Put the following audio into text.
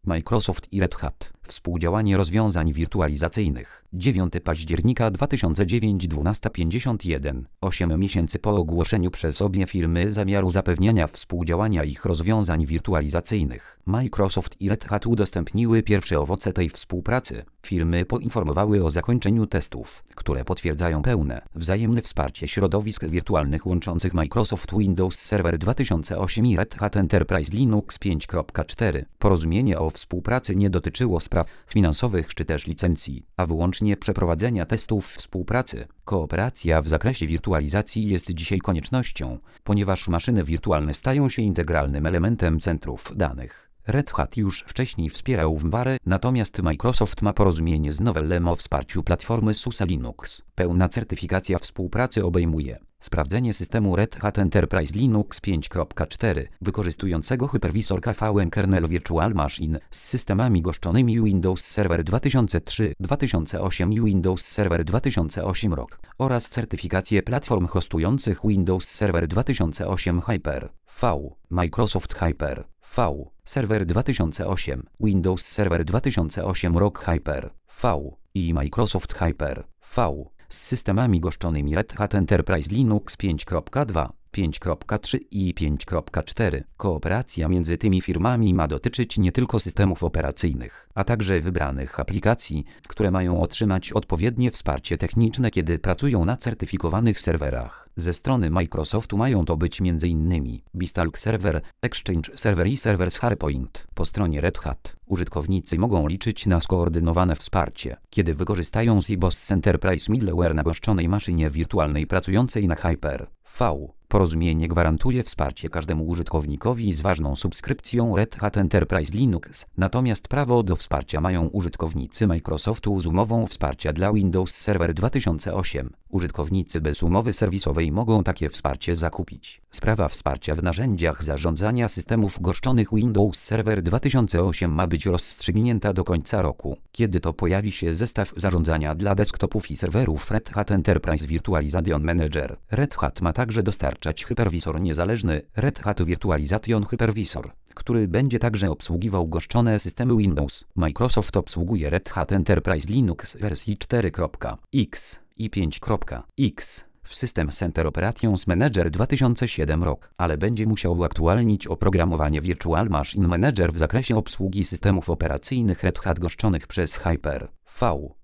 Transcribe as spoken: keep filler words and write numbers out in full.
Microsoft i Red Hat. Współdziałanie rozwiązań wirtualizacyjnych. dziewiątego października dwa tysiące dziewiątego, dwunasta pięćdziesiąt jeden. osiem miesięcy po ogłoszeniu przez obie firmy zamiaru zapewniania współdziałania ich rozwiązań wirtualizacyjnych, Microsoft i Red Hat udostępniły pierwsze owoce tej współpracy. Firmy poinformowały o zakończeniu testów, które potwierdzają pełne, wzajemne wsparcie środowisk wirtualnych łączących Microsoft Windows Server dwa tysiące osiem i Red Hat Enterprise Linux pięć kropka cztery. Porozumienie o współpracy nie dotyczyło spraw finansowych czy też licencji, a wyłącznie przeprowadzenia testów współpracy. Kooperacja w zakresie wirtualizacji jest dzisiaj koniecznością, ponieważ maszyny wirtualne stają się integralnym elementem centrów danych. Red Hat już wcześniej wspierał V M W A R E, natomiast Microsoft ma porozumienie z Novellem o wsparciu platformy SUSE Linux. Pełna certyfikacja współpracy obejmuje sprawdzenie systemu Red Hat Enterprise Linux pięć kropka cztery, wykorzystującego hypervisor K V M Kernel Virtual Machine z systemami goszczonymi Windows Server dwa tysiące trzy, dwa tysiące osiem i Windows Server dwa tysiące osiem rok oraz certyfikację platform hostujących Windows Server dwa tysiące osiem Hyper-V, Microsoft Hyper-V, Server dwa tysiące osiem, Windows Server dwa tysiące osiem rok Hyper-V i Microsoft Hyper-V z systemami goszczonymi Red Hat Enterprise Linux pięć kropka dwa, pięć kropka trzy i pięć kropka cztery. Kooperacja między tymi firmami ma dotyczyć nie tylko systemów operacyjnych, a także wybranych aplikacji, które mają otrzymać odpowiednie wsparcie techniczne, kiedy pracują na certyfikowanych serwerach. Ze strony Microsoftu mają to być między innymi Beastalk Server, Exchange Server i serwer z Hardpoint. Po stronie Red Hat użytkownicy mogą liczyć na skoordynowane wsparcie, kiedy wykorzystają SiBOS Enterprise Middleware na goszczonej maszynie wirtualnej pracującej na Hyper-V. Porozumienie gwarantuje wsparcie każdemu użytkownikowi z ważną subskrypcją Red Hat Enterprise Linux, natomiast prawo do wsparcia mają użytkownicy Microsoftu z umową wsparcia dla Windows Server dwa tysiące osiem. Użytkownicy bez umowy serwisowej mogą takie wsparcie zakupić. Sprawa wsparcia w narzędziach zarządzania systemów goszczonych Windows Server dwa tysiące osiem ma być rozstrzygnięta do końca roku, kiedy to pojawi się zestaw zarządzania dla desktopów i serwerów Red Hat Enterprise Virtualization Manager. Red Hat ma także dostarczać hypervisor niezależny Red Hat Virtualization Hypervisor, który będzie także obsługiwał goszczone systemy Windows. Microsoft obsługuje Red Hat Enterprise Linux w wersji cztery kropka x i pięć kropka x w System Center Operations Manager dwa tysiące siedem rok, ale będzie musiał uaktualnić oprogramowanie Virtual Machine Manager w zakresie obsługi systemów operacyjnych Red Hat goszczonych przez Hyper-V.